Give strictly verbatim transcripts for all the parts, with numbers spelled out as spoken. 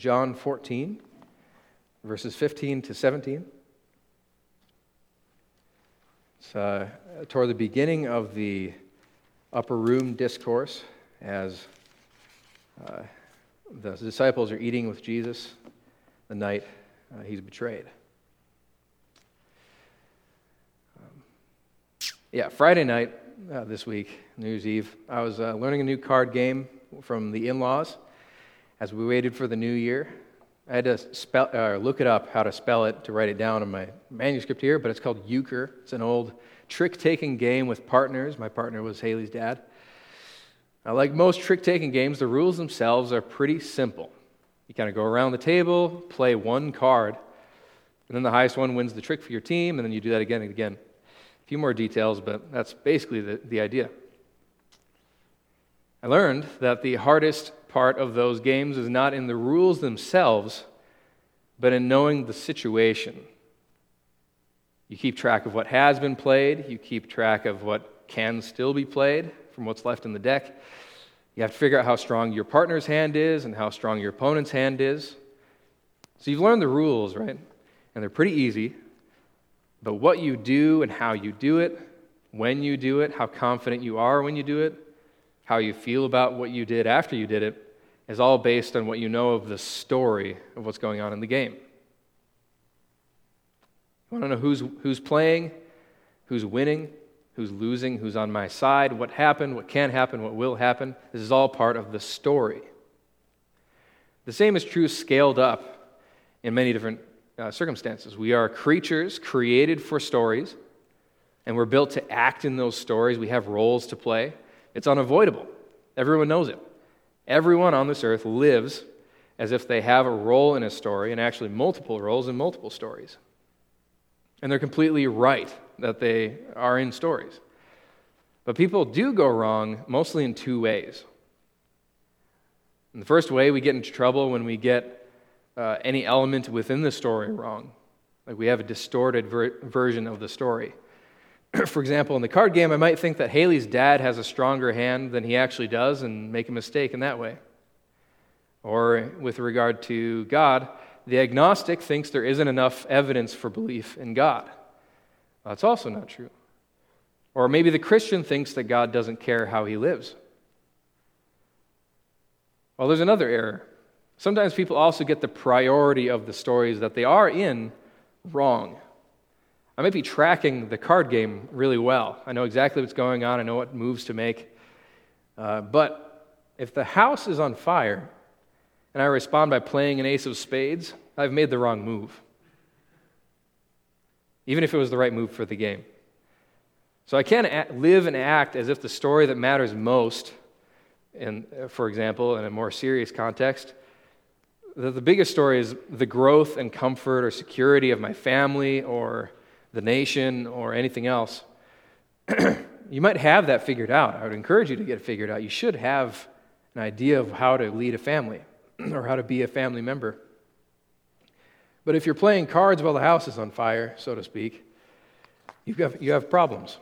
John fourteen, verses fifteen to seventeen. It's uh, toward the beginning of the upper room discourse as uh, the disciples are eating with Jesus the night uh, he's betrayed. Um, yeah, Friday night uh, this week, New Year's Eve, I was uh, learning a new card game from the in-laws as we waited for the new year. I had to spell, uh, look it up, how to spell it, to write it down in my manuscript here, but it's called euchre. It's an old trick-taking game with partners. My partner was Haley's dad. Now, like most trick-taking games, the rules themselves are pretty simple. You kind of go around the table, play one card, and then the highest one wins the trick for your team, and then you do that again and again. A few more details, but that's basically the, the idea. I learned that the hardest part of those games is not in the rules themselves, but in knowing the situation. You keep track of what has been played, you keep track of what can still be played from what's left in the deck. You have to figure out how strong your partner's hand is and how strong your opponent's hand is. So you've learned the rules, right? And they're pretty easy, but what you do and how you do it, when you do it, how confident you are when you do it, how you feel about what you did after you did it, is all based on what you know of the story of what's going on in the game. You want to know who's who's playing, who's winning, who's losing, who's on my side, what happened, what can happen, what will happen. This is all part of the story. The same is true scaled up in many different uh, circumstances. We are creatures created for stories, and we're built to act in those stories. We have roles to play. It's unavoidable. Everyone knows it. Everyone on this earth lives as if they have a role in a story, and actually multiple roles in multiple stories. And they're completely right that they are in stories. But people do go wrong mostly in two ways. In the first way, we get into trouble when we get uh, any element within the story wrong. Like we have a distorted ver- version of the story. For example, in the card game, I might think that Haley's dad has a stronger hand than he actually does and make a mistake in that way. Or with regard to God, the agnostic thinks there isn't enough evidence for belief in God. Well, that's also not true. Or maybe the Christian thinks that God doesn't care how he lives. Well, there's another error. Sometimes people also get the priority of the stories that they are in wrong. I might be tracking the card game really well. I know exactly what's going on. I know what moves to make. Uh, but if the house is on fire and I respond by playing an ace of spades, I've made the wrong move. Even if it was the right move for the game. So I can't act, live and act as if the story that matters most, in, for example, in a more serious context, that the biggest story is the growth and comfort or security of my family or the nation, or anything else. You might have that figured out. I would encourage you to get it figured out. You should have an idea of how to lead a family or how to be a family member. But if you're playing cards while the house is on fire, so to speak, you've got, you have problems.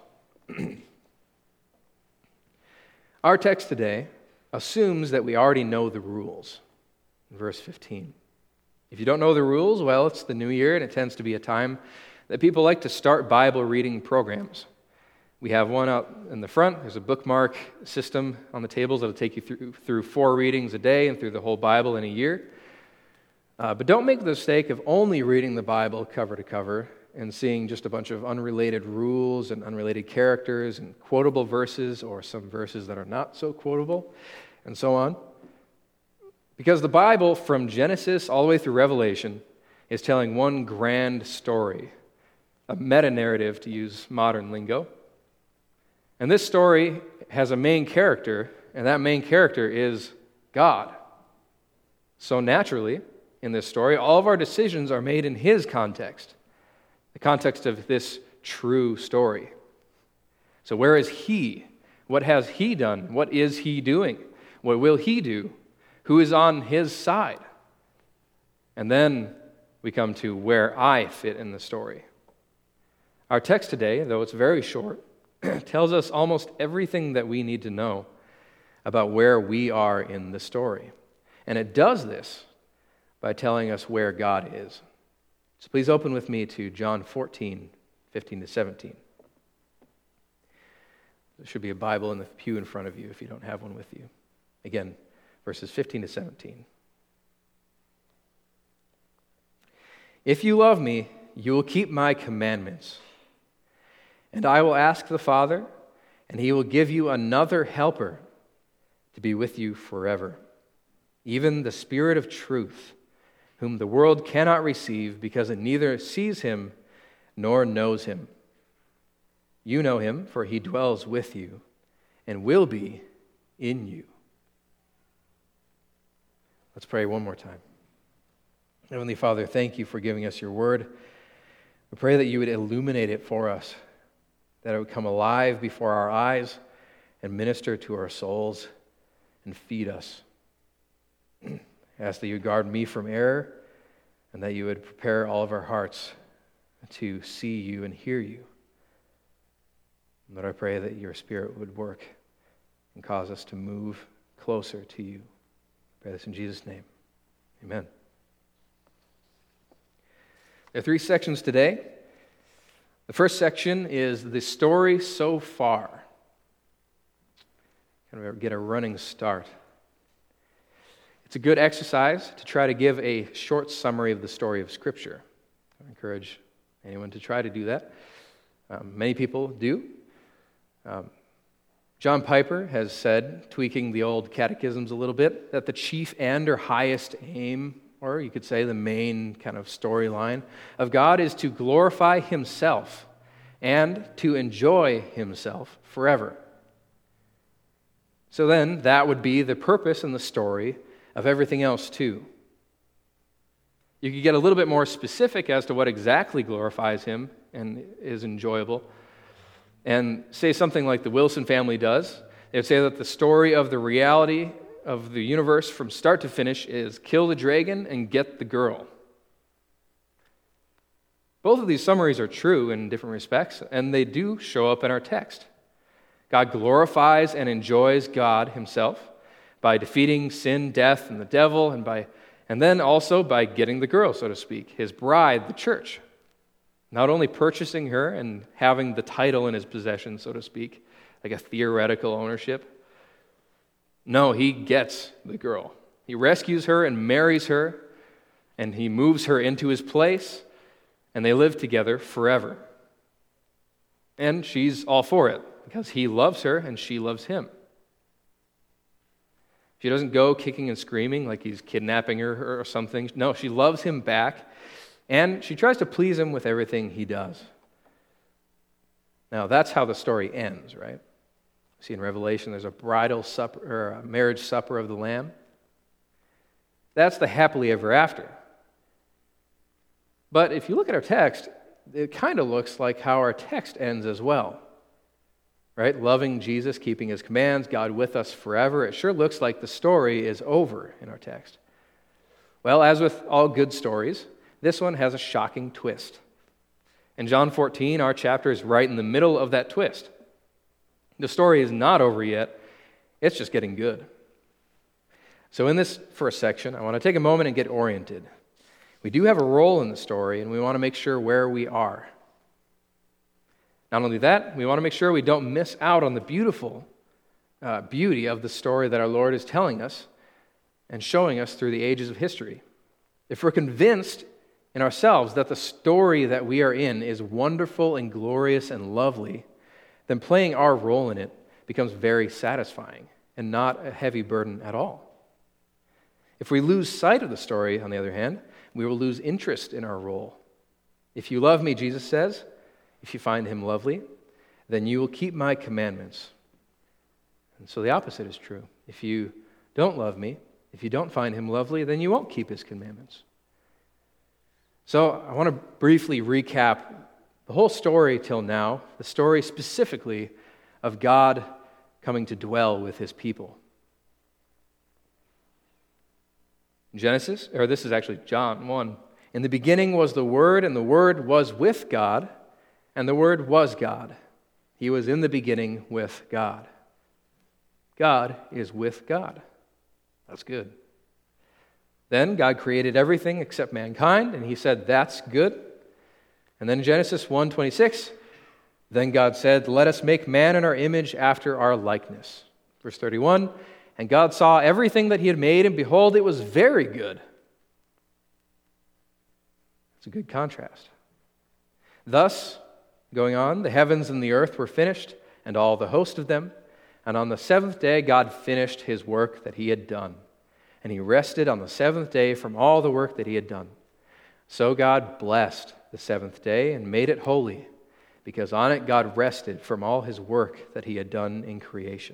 Our text today assumes that we already know the rules. In verse fifteen. If you don't know the rules, well, it's the new year, and it tends to be a time that people like to start Bible reading programs. We have one out in the front. There's a bookmark system on the tables that'll take you through, through four readings a day and through the whole Bible in a year. Uh, but don't make the mistake of only reading the Bible cover to cover and seeing just a bunch of unrelated rules and unrelated characters and quotable verses or some verses that are not so quotable and so on. Because the Bible, from Genesis all the way through Revelation, is telling one grand story. A meta-narrative, to use modern lingo. And this story has a main character, and that main character is God. So naturally, in this story, all of our decisions are made in His context, the context of this true story. So where is He? What has He done? What is He doing? What will He do? Who is on His side? And then we come to where I fit in the story. Our text today, though it's very short, tells us almost everything that we need to know about where we are in the story. And it does this by telling us where God is. So please open with me to John fourteen, fifteen to seventeen. There should be a Bible in the pew in front of you if you don't have one with you. Again, verses fifteen to seventeen. If you love me, you will keep my commandments. And I will ask the Father, and he will give you another helper to be with you forever, even the Spirit of truth, whom the world cannot receive because it neither sees him nor knows him. You know him, for he dwells with you and will be in you. Let's pray one more time. Heavenly Father, thank you for giving us your word. We pray that you would illuminate it for us, that it would come alive before our eyes and minister to our souls and feed us. I ask that you would guard me from error and that you would prepare all of our hearts to see you and hear you. And Lord, I pray that your Spirit would work and cause us to move closer to you. I pray this in Jesus' name. Amen. There are three sections today. The first section is the story so far. Kind of get a running start. It's a good exercise to try to give a short summary of the story of Scripture. I encourage anyone to try to do that. Um, many people do. Um, John Piper has said, tweaking the old catechisms a little bit, that the chief end or highest aim, or you could say the main kind of storyline of God, is to glorify himself and to enjoy himself forever. So then, that would be the purpose and the story of everything else too. You could get a little bit more specific as to what exactly glorifies him and is enjoyable, and say something like the Wilson family does. They would say that the story of the reality of the universe from start to finish is kill the dragon and get the girl. Both of these summaries are true in different respects, and they do show up in our text. God glorifies and enjoys God himself by defeating sin, death, and the devil, and by and then also by getting the girl, so to speak, his bride, the church. Not only purchasing her and having the title in his possession, so to speak, like a theoretical ownership. No, he gets the girl. He rescues her and marries her, and he moves her into his place, and they live together forever. And she's all for it, because he loves her and she loves him. She doesn't go kicking and screaming like he's kidnapping her or something. No, she loves him back, and she tries to please him with everything he does. Now, that's how the story ends, right? See, in Revelation, there's a bridal supper, or a marriage supper of the Lamb. That's the happily ever after. But if you look at our text, it kind of looks like how our text ends as well. Right? Loving Jesus, keeping his commands, God with us forever. It sure looks like the story is over in our text. Well, as with all good stories, this one has a shocking twist. In John fourteen, our chapter is right in the middle of that twist. The story is not over yet. It's just getting good. So in this first section, I want to take a moment and get oriented. We do have a role in the story, and we want to make sure where we are. Not only that, we want to make sure we don't miss out on the beautiful uh, beauty of the story that our Lord is telling us and showing us through the ages of history. If we're convinced in ourselves that the story that we are in is wonderful and glorious and lovely, then playing our role in it becomes very satisfying and not a heavy burden at all. If we lose sight of the story, on the other hand, we will lose interest in our role. If you love me, Jesus says, if you find him lovely, then you will keep my commandments. And so the opposite is true. If you don't love me, if you don't find him lovely, then you won't keep his commandments. So I want to briefly recap the whole story till now, the story specifically of God coming to dwell with his people. Genesis, or this is actually John one. In the beginning was the Word, and the Word was with God, and the Word was God. He was in the beginning with God. God is with God. That's good. Then God created everything except mankind, and he said, "That's good." And then in Genesis one twenty-six, then God said, "Let us make man in our image after our likeness." Verse thirty-one, and God saw everything that he had made, and behold, it was very good. It's a good contrast. Thus, going on, the heavens and the earth were finished, and all the host of them. And on the seventh day, God finished his work that he had done. And he rested on the seventh day from all the work that he had done. So God blessed the seventh day and made it holy, because on it God rested from all his work that he had done in creation.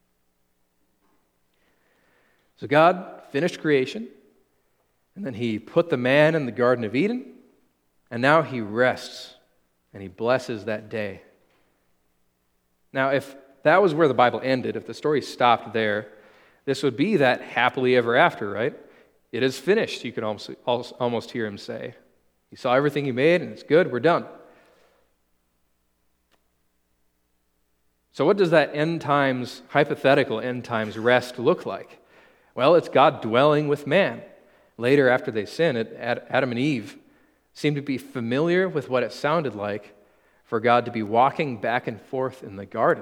So God finished creation, and then he put the man in the Garden of Eden, and now he rests, and he blesses that day. Now, if that was where the Bible ended, if the story stopped there, this would be that happily ever after, right? It is finished, you could almost, almost hear him say. He saw everything he made, and it's good, we're done. So what does that end times, hypothetical end times rest look like? Well, it's God dwelling with man. Later, after they sin, Adam and Eve seemed to be familiar with what it sounded like for God to be walking back and forth in the garden.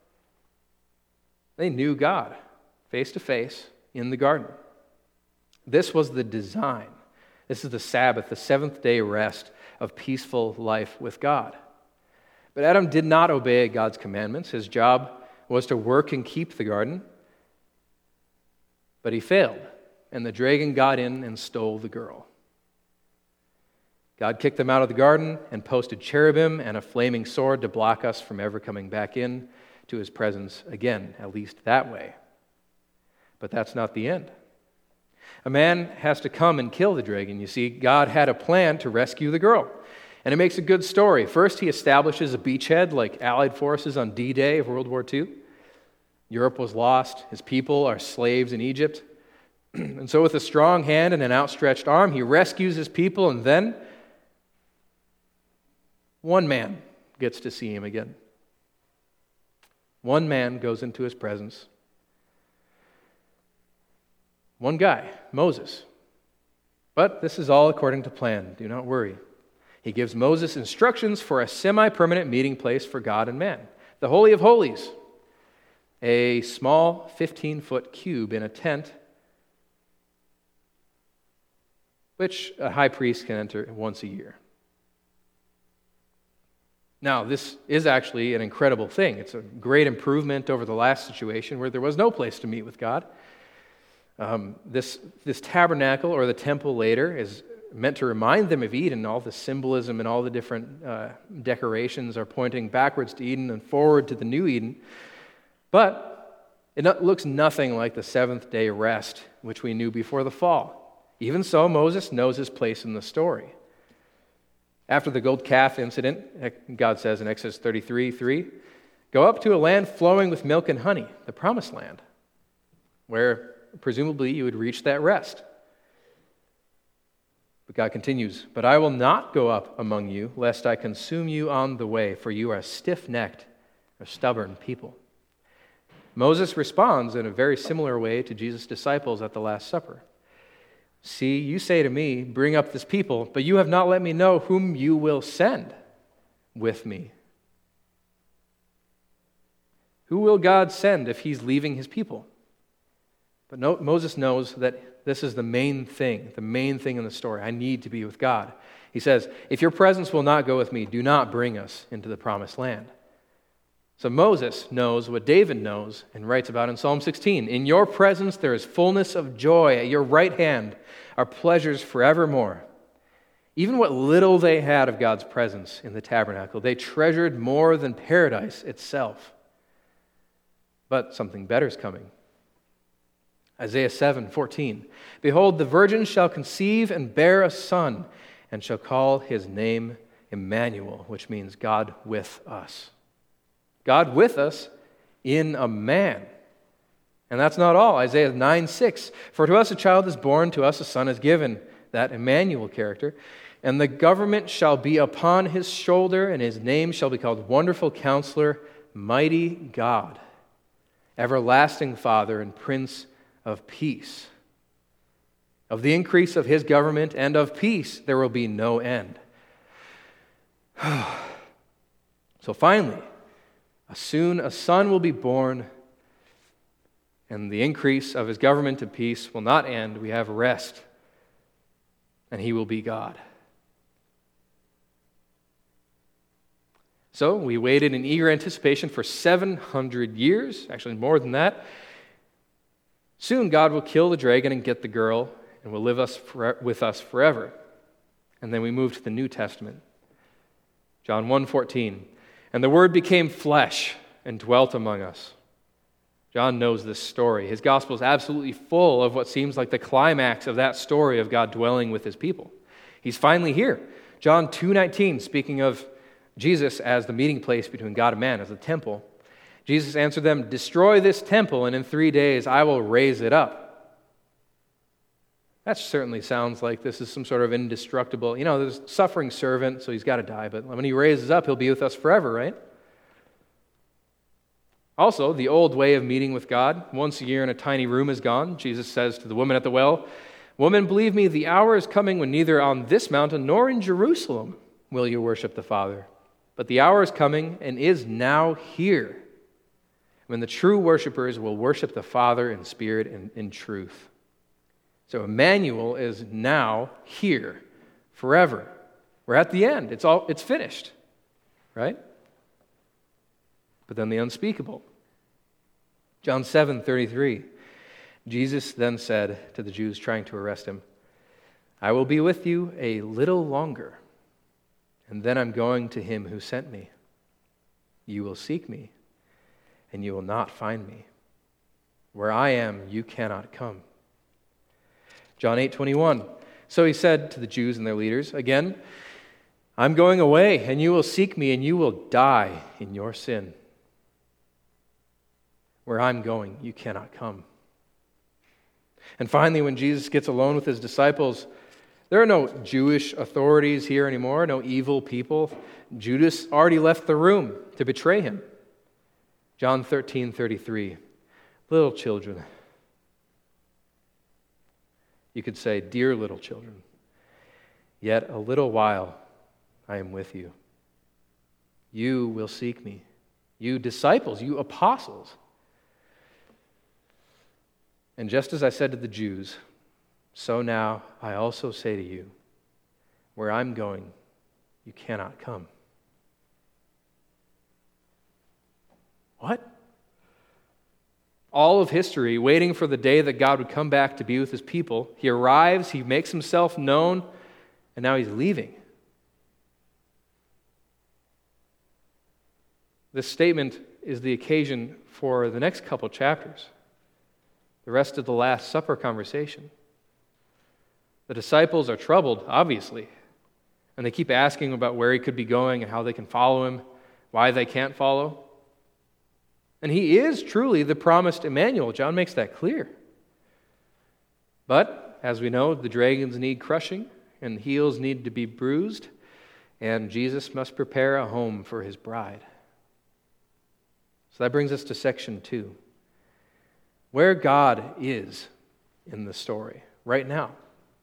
They knew God face to face in the garden. This was the design. This is the Sabbath, the seventh day rest of peaceful life with God. But Adam did not obey God's commandments. His job was to work and keep the garden. But he failed, and the dragon got in and stole the girl. God kicked them out of the garden and posted cherubim and a flaming sword to block us from ever coming back in to his presence again, at least that way. But that's not the end. A man has to come and kill the dragon. You see, God had a plan to rescue the girl. And it makes a good story. First, he establishes a beachhead like Allied forces on D-Day of World War Two. Europe was lost. His people are slaves in Egypt. And so with a strong hand and an outstretched arm, he rescues his people, and then one man gets to see him again. One man goes into his presence. One guy, Moses. But this is all according to plan. Do not worry. He gives Moses instructions for a semi-permanent meeting place for God and man. The Holy of Holies, a small fifteen-foot cube in a tent, which a high priest can enter once a year. Now, this is actually an incredible thing. It's a great improvement over the last situation where there was no place to meet with God. Um, this, this tabernacle, or the temple later, is meant to remind them of Eden. All the symbolism and all the different uh, decorations are pointing backwards to Eden and forward to the new Eden. But it no- looks nothing like the seventh day rest, which we knew before the fall. Even so, Moses knows his place in the story. After the gold calf incident, God says in Exodus thirty-three three, "Go up to a land flowing with milk and honey," the promised land, where presumably you would reach that rest. But God continues, "But I will not go up among you, lest I consume you on the way, for you are a stiff-necked or stubborn people." Moses responds in a very similar way to Jesus' disciples at the Last Supper. "See, you say to me, 'Bring up this people,' but you have not let me know whom you will send with me." Who will God send if he's leaving his people? But no, Moses knows that this is the main thing, the main thing in the story. I need to be with God. He says, "If your presence will not go with me, do not bring us into the promised land." So Moses knows what David knows and writes about in Psalm sixteen. "In your presence there is fullness of joy. At your right hand are pleasures forevermore." Even what little they had of God's presence in the tabernacle, they treasured more than paradise itself. But something better is coming. Isaiah seven fourteen, "Behold, the virgin shall conceive and bear a son, and shall call his name Emmanuel," which means God with us. God with us in a man. And that's not all. Isaiah nine six, "For to us a child is born, to us a son is given," that Emmanuel character, "and the government shall be upon his shoulder, and his name shall be called Wonderful Counselor, Mighty God, Everlasting Father, and Prince of Peace." Of the increase of his government and of peace there will be no end. So finally, soon a son will be born, and the increase of his government and peace will not end. We have rest, and he will be God. So we waited in eager anticipation for seven hundred years, actually more than that. Soon God will kill the dragon and get the girl, and will live us for, with us forever. And then we move to the New Testament. John one fourteen. And the Word became flesh and dwelt among us. John knows this story. His gospel is absolutely full of what seems like the climax of that story of God dwelling with his people. He's finally here. John two nineteen, speaking of Jesus as the meeting place between God and man, as a temple. Jesus answered them, "Destroy this temple, and in three days I will raise it up." That certainly sounds like this is some sort of indestructible, you know, there's a suffering servant, so he's got to die, but when he raises up, he'll be with us forever, right? Also, the old way of meeting with God, once a year in a tiny room, is gone. Jesus says to the woman at the well, "Woman, believe me, the hour is coming when neither on this mountain nor in Jerusalem will you worship the Father. But the hour is coming and is now here when the true worshipers will worship the Father in spirit and in truth." So Emmanuel is now here forever. We're at the end. It's all it's finished. Right? But then the unspeakable. John seven thirty-three. Jesus then said to the Jews trying to arrest him, "I will be with you a little longer, and then I'm going to him who sent me. You will seek me, and you will not find me. Where I am, you cannot come." John eight twenty-one. So he said to the Jews and their leaders, again, "I'm going away, and you will seek me, and you will die in your sin. Where I'm going, you cannot come." And finally, when Jesus gets alone with his disciples, there are no Jewish authorities here anymore, no evil people. Judas already left the room to betray him. John thirteen thirty-three. Little children. You could say, "Dear little children, yet a little while I am with you. You will seek me. You disciples, you apostles. And just as I said to the Jews, so now I also say to you, where I'm going, you cannot come." What? All of history waiting for the day that God would come back to be with his people. He arrives, he makes himself known, and now he's leaving. This statement is the occasion for the next couple chapters, the rest of the Last Supper conversation. The disciples are troubled, obviously, and they keep asking about where he could be going and how they can follow him, why they can't follow. And he is truly the promised Emmanuel. John makes that clear. But, as we know, the dragons need crushing, and the heels need to be bruised, and Jesus must prepare a home for his bride. So that brings us to section two, where God is in the story right now.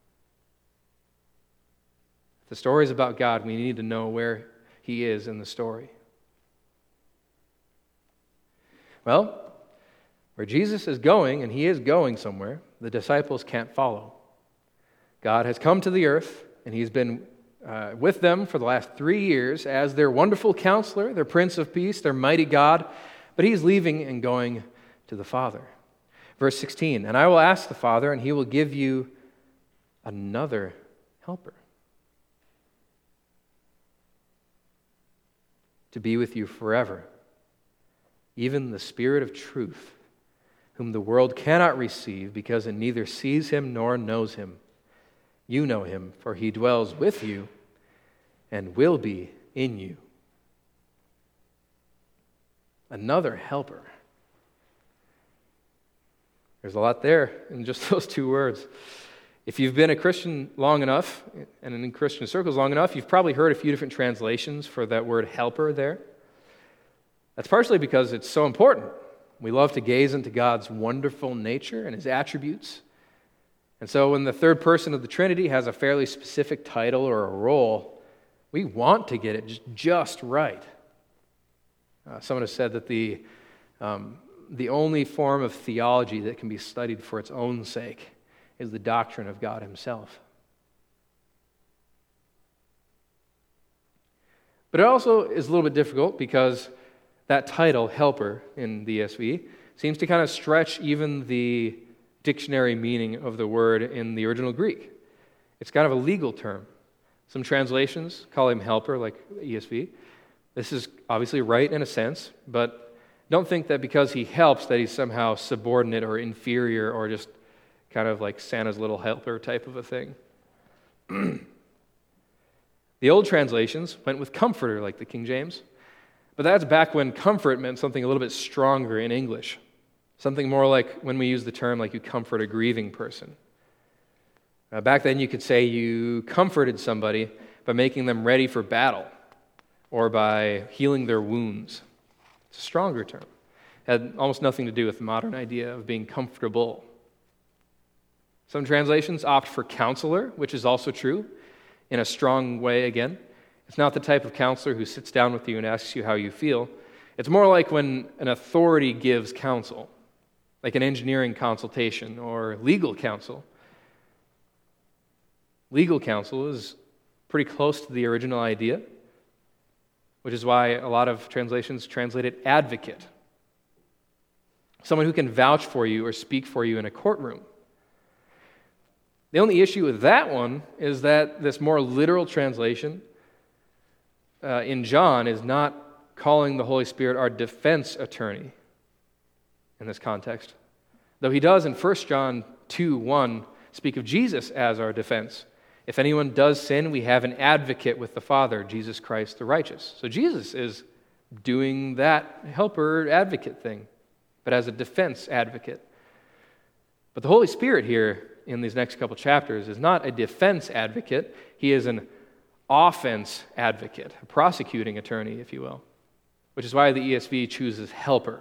If the story is about God, we need to know where he is in the story. Well, where Jesus is going, and he is going somewhere, the disciples can't follow. God has come to the earth, and he's been uh, with them for the last three years as their wonderful counselor, their Prince of Peace, their mighty God, but he's leaving and going to the Father. Verse sixteen, "And I will ask the Father, and he will give you another helper to be with you forever, even the Spirit of truth, whom the world cannot receive because it neither sees him nor knows him. You know him, for he dwells with you and will be in you." Another helper. There's a lot there in just those two words. If you've been a Christian long enough, and in Christian circles long enough, you've probably heard a few different translations for that word helper there. That's partially because it's so important. We love to gaze into God's wonderful nature and his attributes. And so when the third person of the Trinity has a fairly specific title or a role, we want to get it just, just right. Uh, someone has said that the, um, the only form of theology that can be studied for its own sake is the doctrine of God himself. But it also is a little bit difficult because that title, helper, in the E S V, seems to kind of stretch even the dictionary meaning of the word in the original Greek. It's kind of a legal term. Some translations call him helper, like E S V. This is obviously right in a sense, but don't think that because he helps that he's somehow subordinate or inferior or just kind of like Santa's little helper type of a thing. The old translations went with comforter, like the King James, but that's back when comfort meant something a little bit stronger in English. Something more like when we use the term like you comfort a grieving person. Uh, back then you could say you comforted somebody by making them ready for battle or by healing their wounds. It's a stronger term. It had almost nothing to do with the modern idea of being comfortable. Some translations opt for counselor, which is also true, in a strong way again. It's not the type of counselor who sits down with you and asks you how you feel. It's more like when an authority gives counsel, like an engineering consultation or legal counsel. Legal counsel is pretty close to the original idea, which is why a lot of translations translate it advocate. Someone who can vouch for you or speak for you in a courtroom. The only issue with that one is that this more literal translation uh, in John is not calling the Holy Spirit our defense attorney in this context. Though he does in First John two one speak of Jesus as our defense. If anyone does sin, we have an advocate with the Father, Jesus Christ the righteous. So Jesus is doing that helper advocate thing, but as a defense advocate. But the Holy Spirit here in these next couple chapters is not a defense advocate. He is an offense advocate, a prosecuting attorney, if you will, which is why the E S V chooses helper.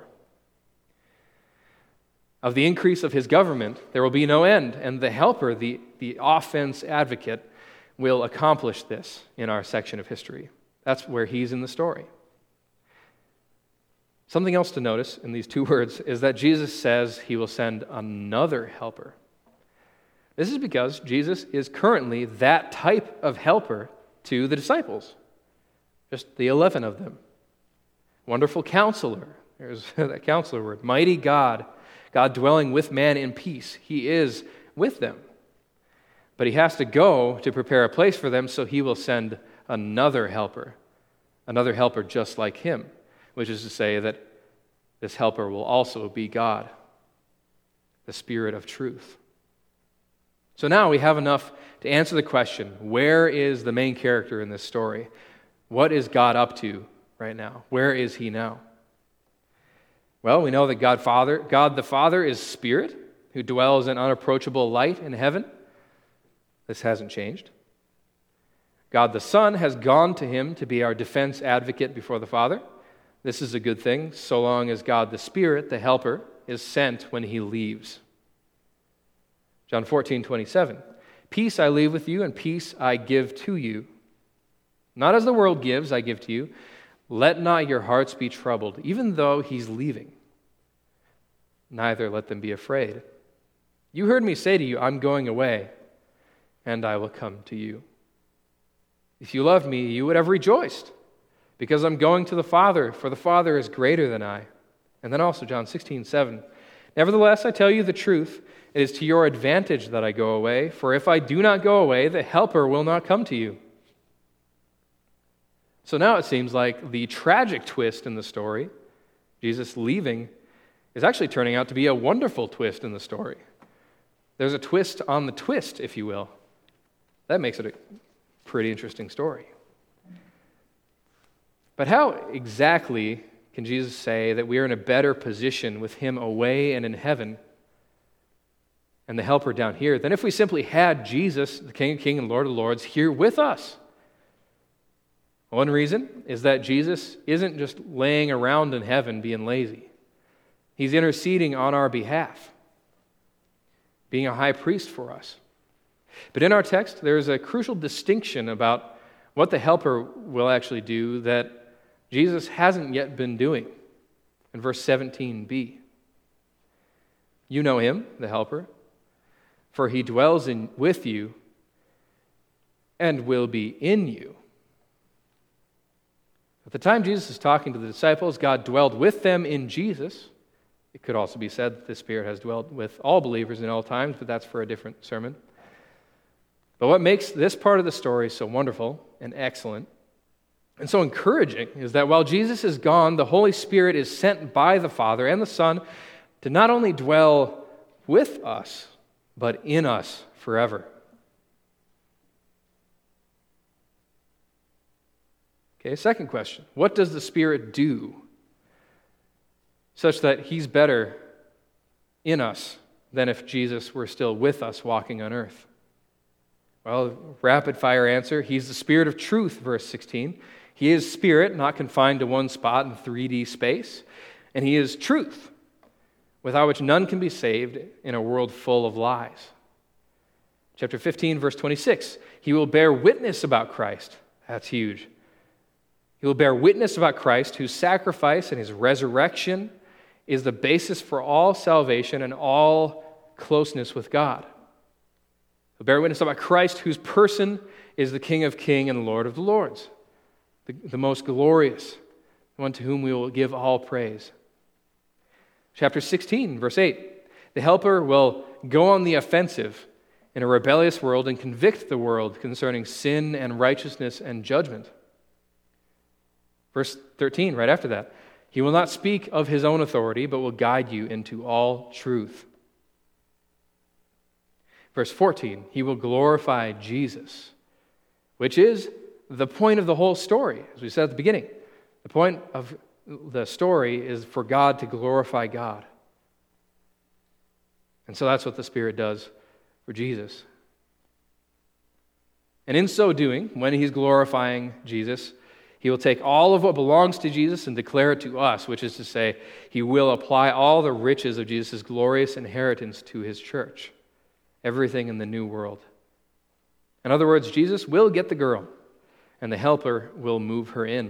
Of the increase of his government, there will be no end, and the helper, the, the offense advocate, will accomplish this in our section of history. That's where he's in the story. Something else to notice in these two words is that Jesus says he will send another helper. This is because Jesus is currently that type of helper to the disciples, just the eleven of them. Wonderful Counselor, there's that counselor word. Mighty God, God dwelling with man in peace. He is with them. But he has to go to prepare a place for them, so he will send another helper, another helper just like him, which is to say that this helper will also be God, the Spirit of truth. So now we have enough to answer the question, where is the main character in this story? What is God up to right now? Where is he now? Well, we know that God Father, God the Father is Spirit, who dwells in unapproachable light in heaven. This hasn't changed. God the Son has gone to him to be our defense advocate before the Father. This is a good thing, so long as God the Spirit, the Helper, is sent when he leaves. John fourteen twenty-seven. Peace I leave with you, and peace I give to you. Not as the world gives, I give to you. Let not your hearts be troubled, even though he's leaving. Neither let them be afraid. You heard me say to you, I'm going away, and I will come to you. If you loved me, you would have rejoiced, because I'm going to the Father, for the Father is greater than I. And then also John sixteen seven. Nevertheless, I tell you the truth, it is to your advantage that I go away, for if I do not go away, the Helper will not come to you. So now it seems like the tragic twist in the story, Jesus leaving, is actually turning out to be a wonderful twist in the story. There's a twist on the twist, if you will. That makes it a pretty interesting story. But how exactly can Jesus say that we are in a better position with him away and in heaven and the helper down here than if we simply had Jesus, the King of Kings and Lord of Lords, here with us? One reason is that Jesus isn't just laying around in heaven being lazy. He's interceding on our behalf. being a high priest for us. But in our text, there is a crucial distinction about what the Helper will actually do that Jesus hasn't yet been doing. In verse seventeen b, you know him, the Helper, for he dwells in with you and will be in you. At the time Jesus is talking to the disciples, God dwelled with them in Jesus. It could also be said that the Spirit has dwelled with all believers in all times, but that's for a different sermon. But what makes this part of the story so wonderful and excellent and so encouraging is that while Jesus is gone, the Holy Spirit is sent by the Father and the Son to not only dwell with us, but in us forever. Okay, second question. What does the Spirit do such that he's better in us than if Jesus were still with us walking on earth? Well, rapid fire answer, he's the Spirit of truth, verse sixteen. He is Spirit, not confined to one spot in three D space. And he is truth, without which none can be saved in a world full of lies. Chapter fifteen, verse twenty-six, he will bear witness about Christ. That's huge. He will bear witness about Christ, whose sacrifice and his resurrection is the basis for all salvation and all closeness with God. He'll bear witness about Christ, whose person is the King of kings and Lord of the lords, the, the most glorious, the one to whom we will give all praise. Chapter sixteen, verse eight, the Helper will go on the offensive in a rebellious world and convict the world concerning sin and righteousness and judgment. Verse thirteen, right after that, he will not speak of his own authority, but will guide you into all truth. Verse fourteen, he will glorify Jesus, which is the point of the whole story, as we said at the beginning. The point of the story is for God to glorify God. And so that's what the Spirit does for Jesus. And in so doing, when he's glorifying Jesus, he will take all of what belongs to Jesus and declare it to us, which is to say, he will apply all the riches of Jesus' glorious inheritance to his church. Everything in the new world. In other words, Jesus will get the girl, and the Helper will move her in.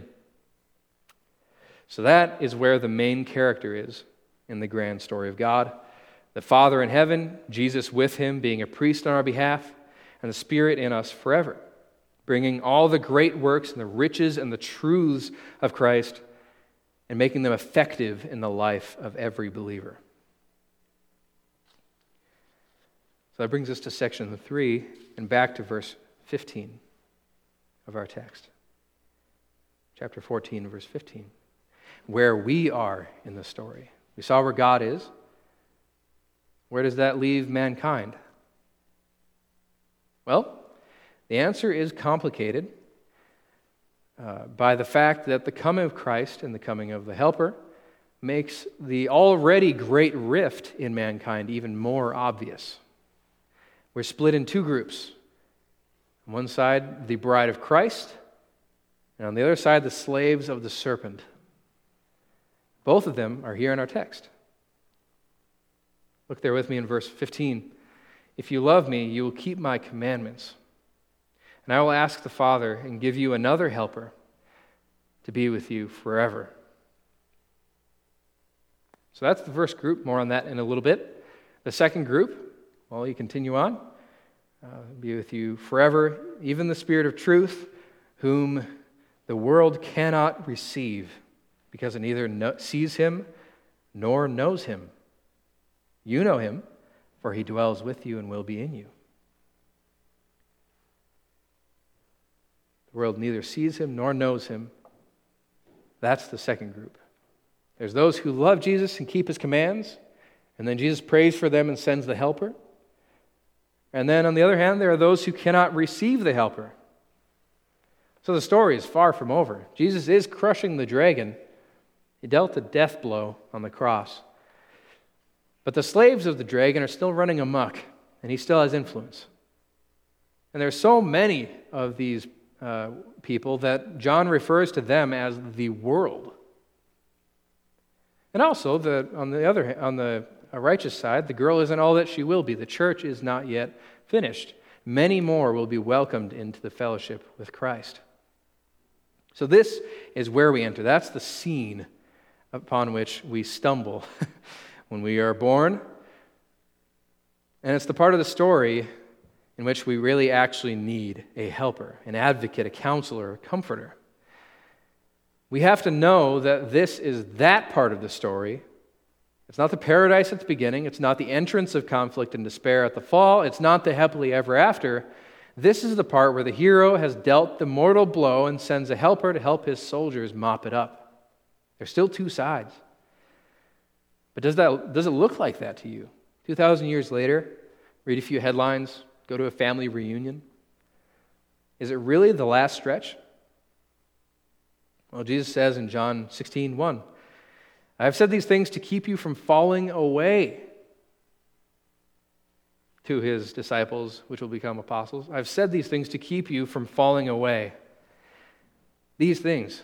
So that is where the main character is in the grand story of God. The Father in heaven, Jesus with him being a priest on our behalf, and the Spirit in us forever, bringing all the great works and the riches and the truths of Christ and making them effective in the life of every believer. So that brings us to section three and back to verse fifteen of our text. Chapter fourteen, verse fifteen. Where we are in the story. We saw where God is. Where does that leave mankind? Well, the answer is complicated uh, by the fact that the coming of Christ and the coming of the Helper makes the already great rift in mankind even more obvious. We're split in two groups. On one side, the bride of Christ, and on the other side, the slaves of the serpent. Both of them are here in our text. Look there with me in verse fifteen. If you love me, you will keep my commandments. And I will ask the Father and give you another helper to be with you forever. So that's the first group. More on that in a little bit. The second group, well, you continue on. Uh, be with you forever, even the Spirit of truth, whom the world cannot receive, because it neither no- sees him nor knows him. You know him, for he dwells with you and will be in you. The world neither sees him nor knows him. That's the second group. There's those who love Jesus and keep his commands, and then Jesus prays for them and sends the Helper. And then on the other hand, there are those who cannot receive the Helper. So the story is far from over. Jesus is crushing the dragon. He dealt a death blow on the cross. But the slaves of the dragon are still running amok, and he still has influence. And there are so many of these uh, people that John refers to them as the world. And also, the, on the other, on the a righteous side, the girl isn't all that she will be. The church is not yet finished. Many more will be welcomed into the fellowship with Christ. So this is where we enter. That's the scene upon which we stumble when we are born. And it's the part of the story in which we really actually need a helper, an advocate, a counselor, a comforter. We have to know that this is that part of the story. It's not the paradise at the beginning. It's not the entrance of conflict and despair at the fall. It's not the happily ever after. This is the part where the hero has dealt the mortal blow and sends a helper to help his soldiers mop it up. There's still two sides. But does that does it look like that to you? two thousand years later, read a few headlines, go to a family reunion. Is it really the last stretch? Well, Jesus says in John sixteen one, I have said these things to keep you from falling away, to his disciples, which will become apostles. I've said these things to keep you from falling away. These things.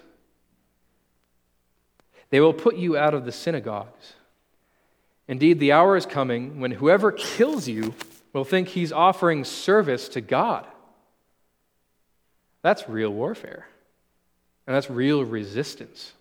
They will put you out of the synagogues. Indeed, the hour is coming when whoever kills you will think he's offering service to God. That's real warfare. And that's real resistance.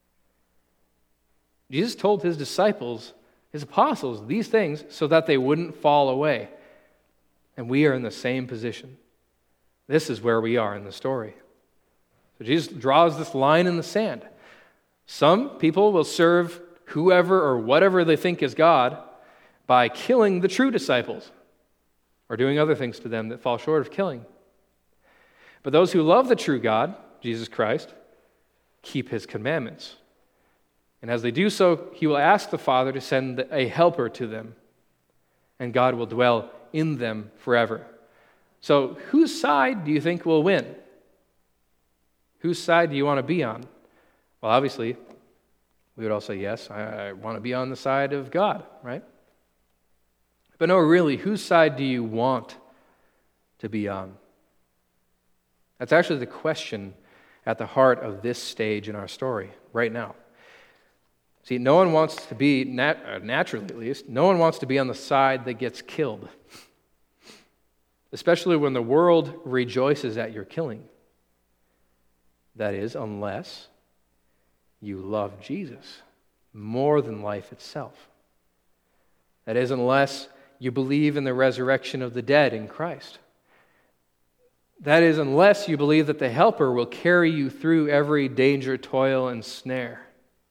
Jesus told his disciples, his apostles, these things so that they wouldn't fall away. And we are in the same position. This is where we are in the story. So Jesus draws this line in the sand. Some people will serve whoever or whatever they think is God by killing the true disciples or doing other things to them that fall short of killing. But those who love the true God, Jesus Christ, keep his commandments. And as they do so, he will ask the Father to send a helper to them, and God will dwell in them forever. So whose side do you think will win? Whose side do you want to be on? Well, obviously, we would all say, yes, I, I want to be on the side of God, right? But no, really, whose side do you want to be on? That's actually the question at the heart of this stage in our story right now. See, no one wants to be, nat- naturally at least, no one wants to be on the side that gets killed, especially when the world rejoices at your killing. That is, unless you love Jesus more than life itself. That is, unless you believe in the resurrection of the dead in Christ. That is, unless you believe that the helper will carry you through every danger, toil, and snare.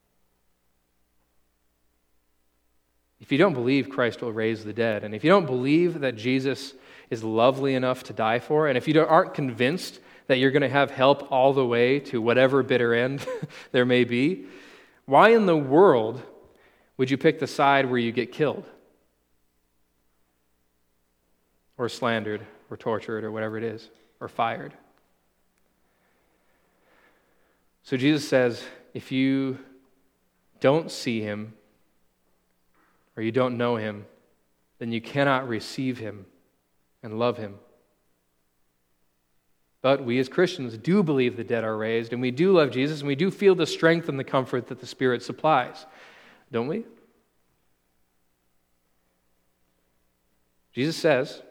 If you don't believe Christ will raise the dead, and if you don't believe that Jesus is lovely enough to die for, and if you aren't convinced that you're going to have help all the way to whatever bitter end there may be, why in the world would you pick the side where you get killed? Or slandered, or tortured, or whatever it is, or fired? So Jesus says, if you don't see him, or you don't know him, then you cannot receive him and love him. But we as Christians do believe the dead are raised, and we do love Jesus, and we do feel the strength and the comfort that the Spirit supplies. Don't we? Jesus says,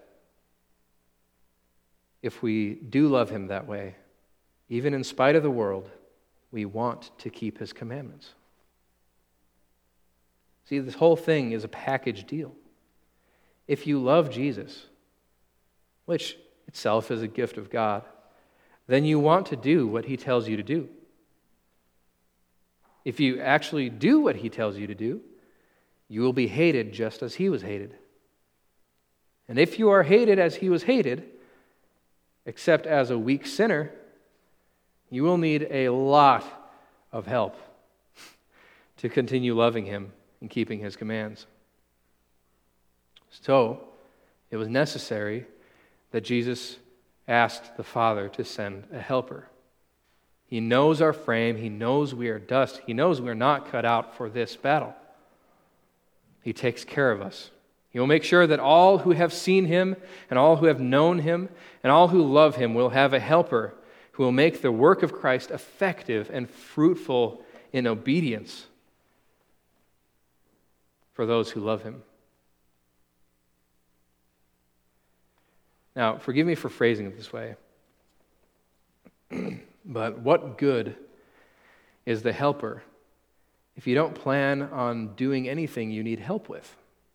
if we do love him that way, even in spite of the world, we want to keep his commandments. See, this whole thing is a package deal. If you love Jesus, which itself is a gift of God, then you want to do what he tells you to do. If you actually do what he tells you to do, you will be hated just as he was hated. And if you are hated as he was hated, except as a weak sinner, you will need a lot of help to continue loving him and keeping his commands. So, it was necessary that Jesus asked the Father to send a helper. He knows our frame. He knows we are dust. He knows we are not cut out for this battle. He takes care of us. He will make sure that all who have seen him and all who have known him and all who love him will have a helper who will make the work of Christ effective and fruitful in obedience. for those who love him. Now, forgive me for phrasing it this way, but what good is the helper if you don't plan on doing anything you need help with?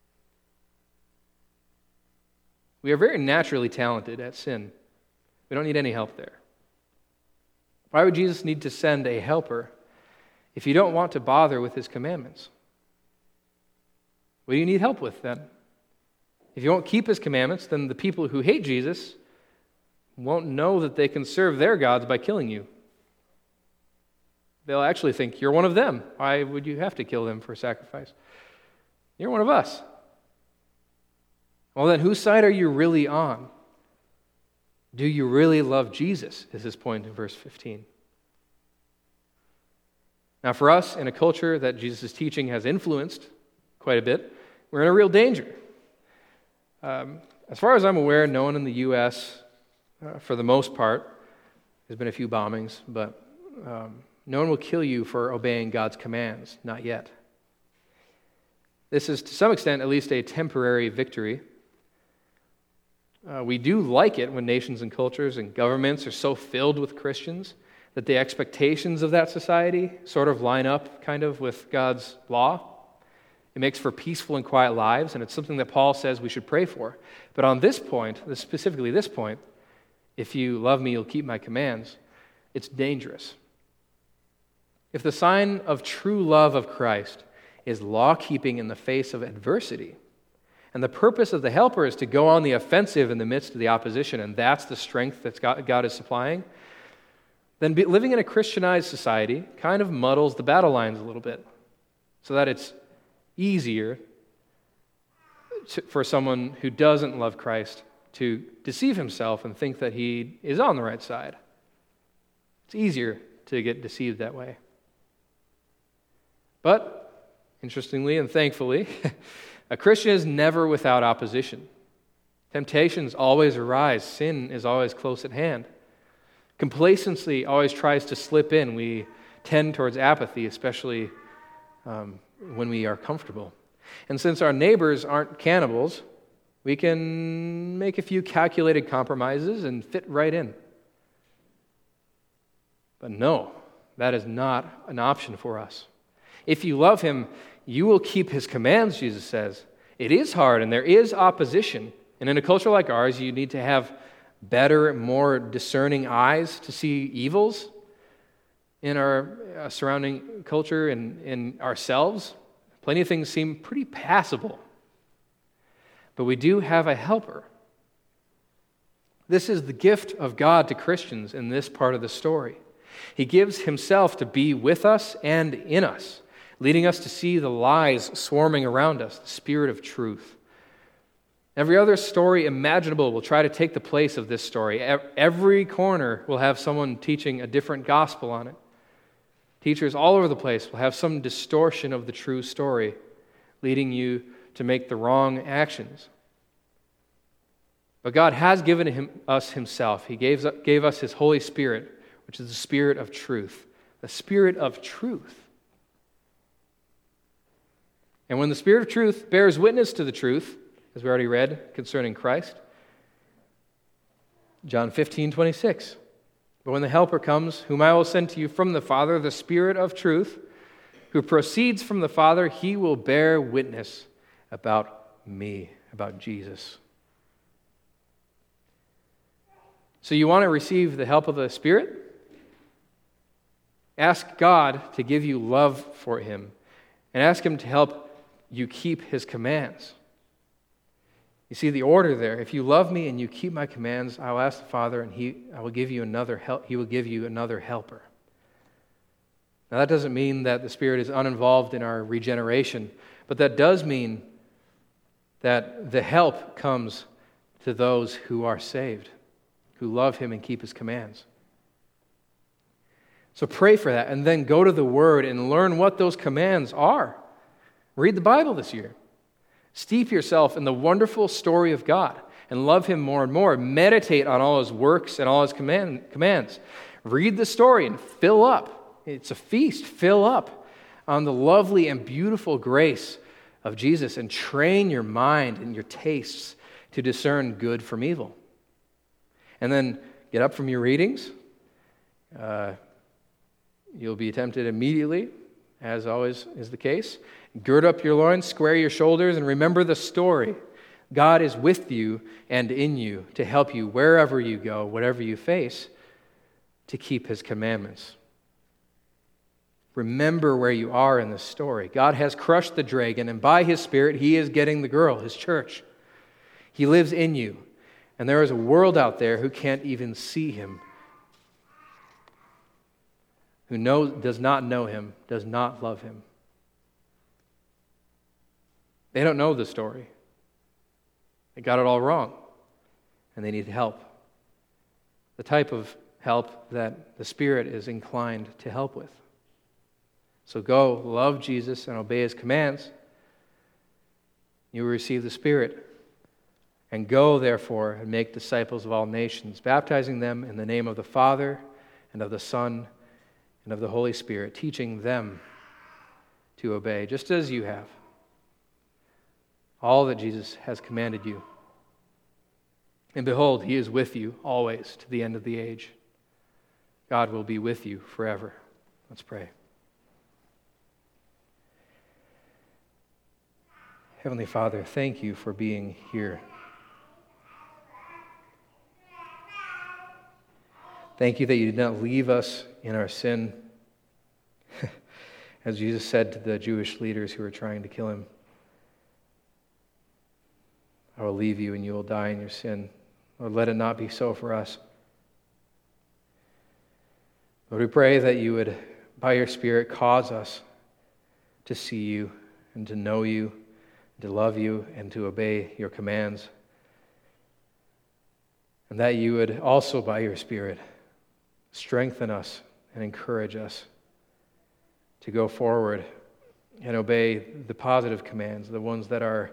We are very naturally talented at sin. We don't need any help there. Why would Jesus need to send a helper if you don't want to bother with his commandments? What do you need help with then? If you won't keep his commandments, then the people who hate Jesus won't know that they can serve their gods by killing you. They'll actually think you're one of them. Why would you have to kill them for sacrifice? You're one of us. Well, then whose side are you really on? Do you really love Jesus, is his point in verse fifteen. Now, for us, in a culture that Jesus' teaching has influenced quite a bit, we're in a real danger. Um, as far as I'm aware, no one in the U S, uh, for the most part, there's been a few bombings, but um, no one will kill you for obeying God's commands, not yet. This is, to some extent, at least a temporary victory. Uh, we do like it when nations and cultures and governments are so filled with Christians that the expectations of that society sort of line up kind of with God's law. It makes for peaceful and quiet lives, and it's something that Paul says we should pray for. But on this point, specifically this point, if you love me, you'll keep my commands, it's dangerous. If the sign of true love of Christ is law-keeping in the face of adversity, and the purpose of the helper is to go on the offensive in the midst of the opposition, and that's the strength that God is supplying, then be, living in a Christianized society kind of muddles the battle lines a little bit, so that it's easier to, for someone who doesn't love Christ to deceive himself and think that he is on the right side. It's easier to get deceived that way. But, interestingly and thankfully, a Christian is never without opposition. Temptations always arise. Sin is always close at hand. Complacency always tries to slip in. We tend towards apathy, especially um, when we are comfortable. And since our neighbors aren't cannibals, we can make a few calculated compromises and fit right in. But no, that is not an option for us. If you love him, you will keep his commands, Jesus says. It is hard, and there is opposition. And in a culture like ours, you need to have better, more discerning eyes to see evils in our uh, surrounding culture and in ourselves. Plenty of things seem pretty passable. But we do have a helper. This is the gift of God to Christians in this part of the story. He gives himself to be with us and in us, leading us to see the lies swarming around us, the spirit of truth. Every other story imaginable will try to take the place of this story. Every corner will have someone teaching a different gospel on it. Teachers all over the place will have some distortion of the true story, leading you to make the wrong actions. But God has given him, us himself. He gave, gave us his Holy Spirit, which is the Spirit of truth. The Spirit of truth. And when the Spirit of truth bears witness to the truth, as we already read concerning Christ, John fifteen twenty-six. But when the Helper comes, whom I will send to you from the Father, the Spirit of truth, who proceeds from the Father, he will bear witness about me, about Jesus. So you want to receive the help of the Spirit? Ask God to give you love for him, and ask him to help you keep his commands. You see the order there. If you love me and you keep my commands, I will ask the Father, and he I will give you another help. He will give you another helper. Now that doesn't mean that the Spirit is uninvolved in our regeneration, but that does mean that the help comes to those who are saved, who love him and keep his commands. So pray for that, and then go to the Word and learn what those commands are. Read the Bible this year. Steep yourself in the wonderful story of God and love him more and more. Meditate on all his works and all his command, commands. Read the story and fill up. It's a feast. Fill up on the lovely and beautiful grace of Jesus and train your mind and your tastes to discern good from evil. And then get up from your readings. Uh, you'll be tempted immediately, as always is the case. Gird up your loins, square your shoulders, and remember the story. God is with you and in you to help you wherever you go, whatever you face, to keep His commandments. Remember where you are in this story. God has crushed the dragon, and by His Spirit, He is getting the girl, His church. He lives in you, and there is a world out there who can't even see Him, who knows, does not know Him, does not love Him. They don't know the story. They got it all wrong, and they need help. The type of help that the Spirit is inclined to help with. So go, love Jesus, and obey His commands. You will receive the Spirit. And go, therefore, and make disciples of all nations, baptizing them in the name of the Father, and of the Son, and of the Holy Spirit, teaching them to obey, just as you have, all that Jesus has commanded you. And behold, He is with you always to the end of the age. God will be with you forever. Let's pray. Heavenly Father, thank you for being here. Thank you that you did not leave us in our sin. As Jesus said to the Jewish leaders who were trying to kill Him, I will leave you and you will die in your sin. Lord, let it not be so for us. Lord, we pray that you would, by your Spirit, cause us to see you and to know you, to love you and to obey your commands. And that you would also, by your Spirit, strengthen us and encourage us to go forward and obey the positive commands, the ones that are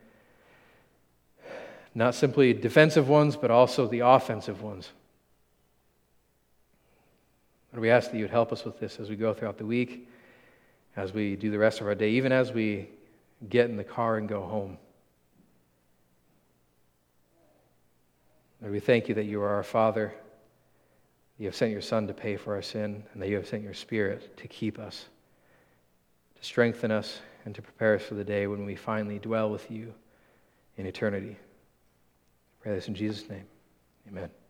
not simply defensive ones, but also the offensive ones. And we ask that you would help us with this as we go throughout the week, as we do the rest of our day, even as we get in the car and go home. Lord, we thank you that you are our Father. You have sent your Son to pay for our sin, and that you have sent your Spirit to keep us, to strengthen us, and to prepare us for the day when we finally dwell with you in eternity. I pray this in Jesus' name. Amen.